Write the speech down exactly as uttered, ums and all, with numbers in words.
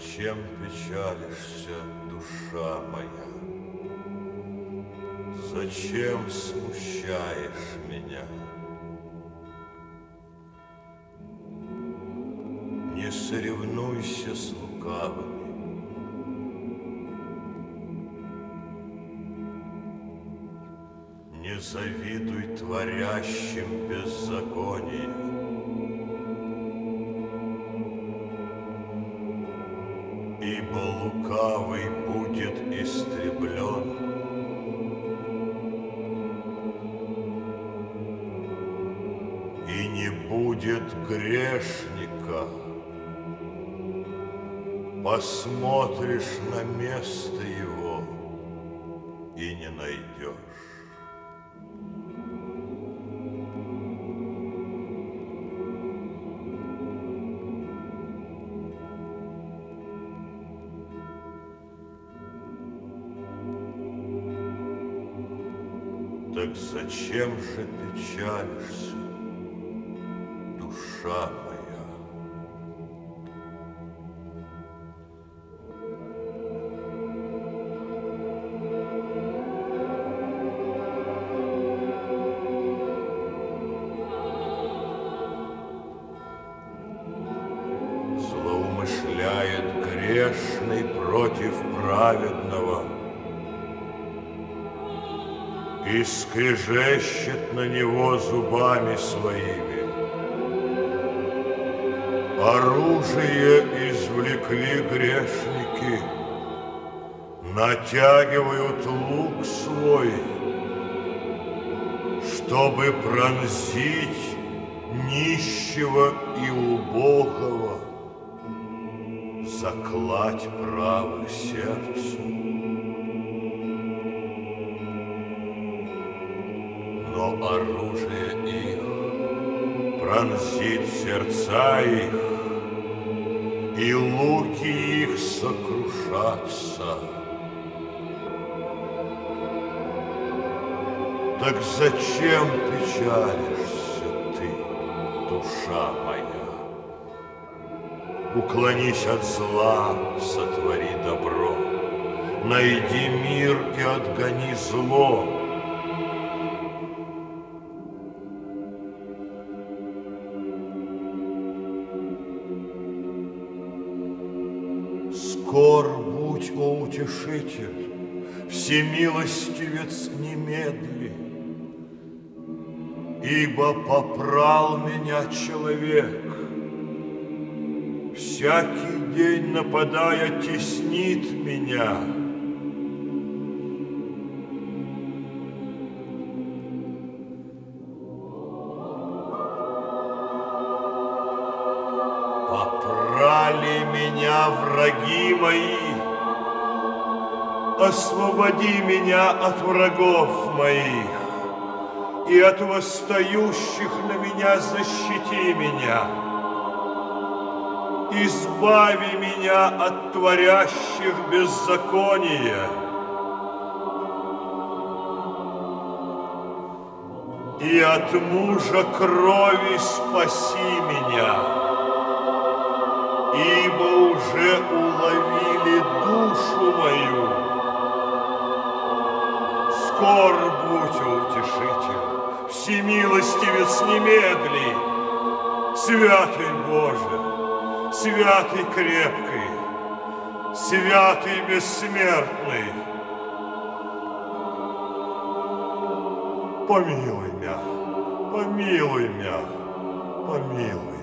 Зачем печалишься, душа моя? Зачем смущаешь меня? Не соревнуйся с лукавыми. Не завидуй творящим беззаконие. Ибо лукавый будет истреблен, и не будет грешника. Посмотришь на место его и не найдешь. Так зачем же печалишься, душа моя? Злоумышляет грешный против праведного и скрежещет на него зубами своими. Оружие извлекли грешники, натягивают лук свой, чтобы пронзить нищего и убогого, заклать правых сердцем. Но оружие их пронзит сердца их, и луки их сокрушатся. Так зачем печалишься ты, душа моя? Уклонись от зла, сотвори добро, найди мир и отгони зло. Скор будь, о утешитель, всемилостивец немедли, ибо попрал меня человек, всякий день нападая теснит меня. Попрали меня враги мои, освободи меня от врагов моих, и от восстающих на меня защити меня. Избави меня от творящих беззаконие, и от мужа крови спаси меня. Ибо уже уловили душу мою. Скор будь, о утешитель, всемилостивец немедли, святый Боже, святый крепкий, святый бессмертный. Помилуй меня, помилуй меня, помилуй.